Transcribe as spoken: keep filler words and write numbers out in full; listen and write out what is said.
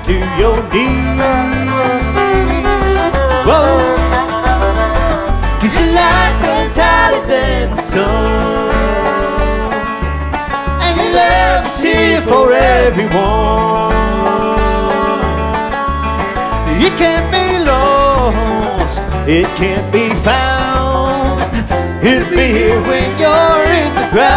to your knees. Whoa, 'cause your light burns hotter than the sun, and your love is here for everyone. It can't be lost, it can't be found. It'll be here when you're